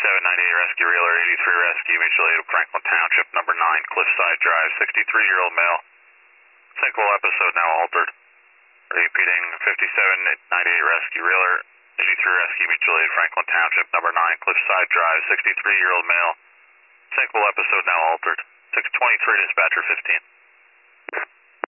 98 Rescue Reeler, 83 Rescue, mutual aid of Franklin Township, number 9, Cliffside Drive, 63-year-old male. Sinkhole episode now altered. Repeating, 5798 Rescue Reeler, 83 Rescue, mutual aid Franklin Township, number 9, Cliffside Drive, 63-year-old male. Sinkhole episode now altered. 623, dispatcher 15.